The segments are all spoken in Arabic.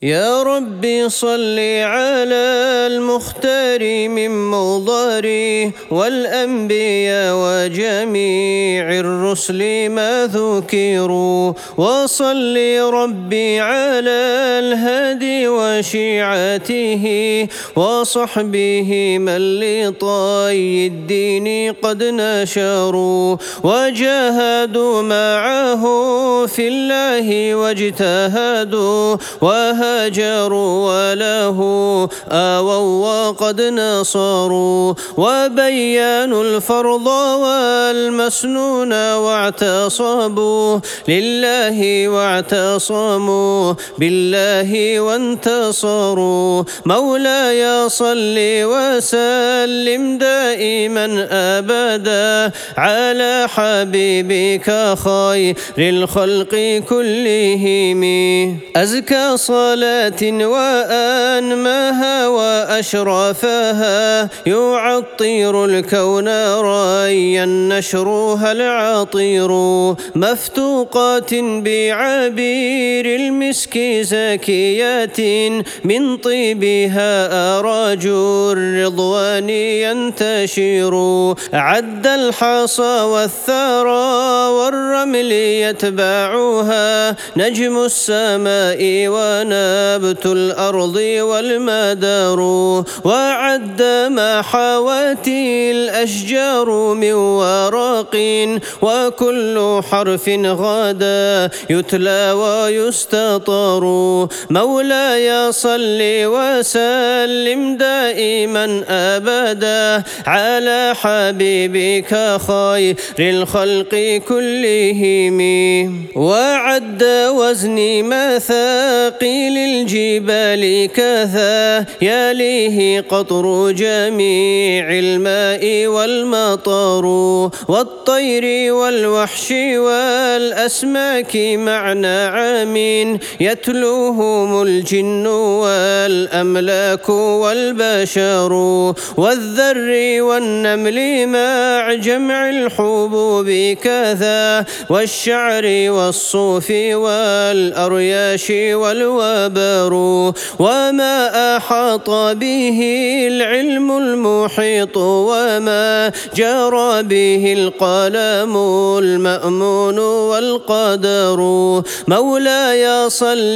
يا ربي صل على المختار من مضاري والأنبياء وجميع الرسل ما ذكروا، وصل ربي على الهادي وشيعته وصحبه من لطي الدين قد نشروا وجاهدوا معه في الله واجتهدوا وهاجروا وله آووا وقد نصروا وبينوا الفرض والمسنون واعتصموا لله واعتصموا بالله وانتصروا. مولاي صل وسلم دائما أبدا على حبيبك خير الخلق كلهم، أزكى صلاة وأنماها وأشرفها يعطر الكون ريا نشرها العطير، مفتوقات بعبير المسك زكيات من طيبها أراج الرضوان ينتشر، عد الحصى والثرى والرمل يتبعها نجم السماء ونبت الأرض والمدار، وعد ما حواتي الأشجار من ورق وكل حرف غدا يتلى ويستطر. مولاي صل وسلم دائما أبدا على حبيبك خير الخلق كلهم، وعد وزن مثاقيل الجبال كذا يليه قطر جميع الماء والمطر، والطير والوحش والأسماك مع نعم يتلوهم الجن والأملاك والبشر، والذر والنمل مع جمع الحبوب كذا والشعر والصوف والأرياش والوبر، وما أحاط به العلم المحيط وما جرى به القلم المأمون والقدر. مولاي صل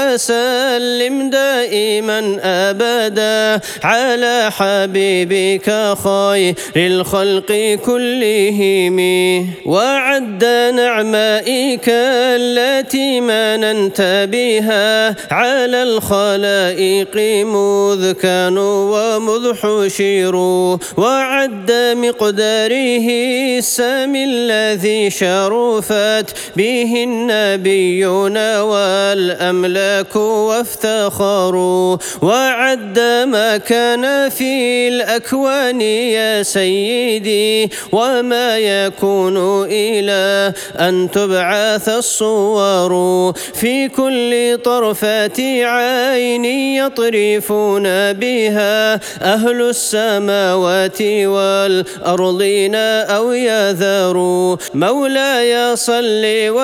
وسلم دائما أبدا على حبيبك خير الخلق كلهم، وعد نعمائك التي مننت بها على الخلائق مذ كانوا ومذ حشروا، وعد مقداره السامي الذي شرفت به النبيون والأملاك وافتخروا، وعد ما كان في الأكوان يا سيدي وما يكون إلى أن تبعث الصور، في كل طرفة عين يطرفون بها أهل السماوات والأرضين أو يذروا. مولاي صل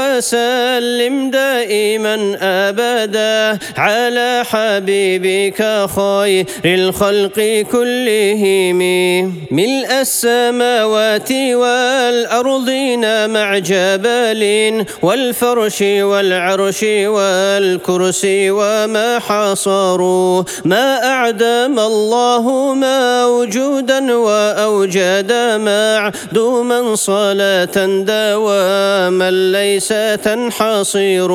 وسلم دائما أبدا على حبيبك خير الخلق كلهم، ملء السماوات والأرضين مع جبال والفرش والعرش والكرسي وما حصروا، ما أعدم الله موجودا وأوجد معدوما صلاة دواما ليس تنحصر،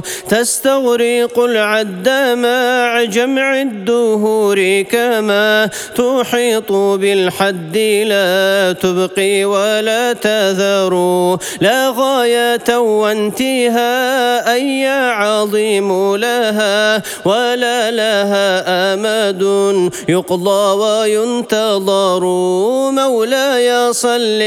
تستغرق العد مع جمع الدهور كما تحيط بالحد لا تبقي ولا تذر، لا غاية وانتهاء أي عظيم لها ولا لها أمد يقضى وينتظر. مولاي صل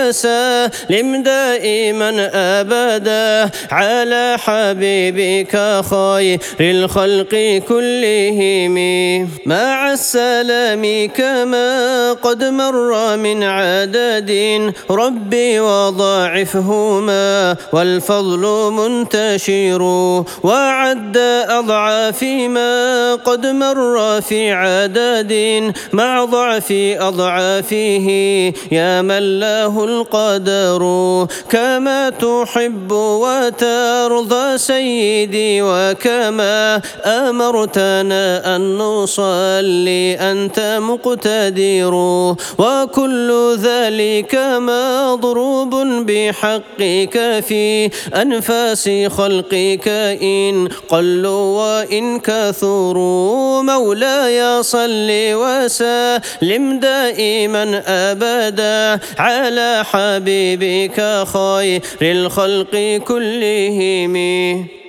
وسلم دائما أبدا على حبيبك خير الخلق كلهم، مع السلام كما قد مر من عدد ربي وضاعفهما والفضل منتشر، وعد أضعاف ما قد مر في عدد مع ضعف أضعافه يا من له القدر كما تحب وترضى سيدي وكما أمرتنا أن نصلي أنت مقتدر وكل ذلك مضروب بحقك في أنفاس خلقك إن قلوا وإن كثروا مولاي صل وسلم دائما أبدا على حبيبك خير الخلق كلهم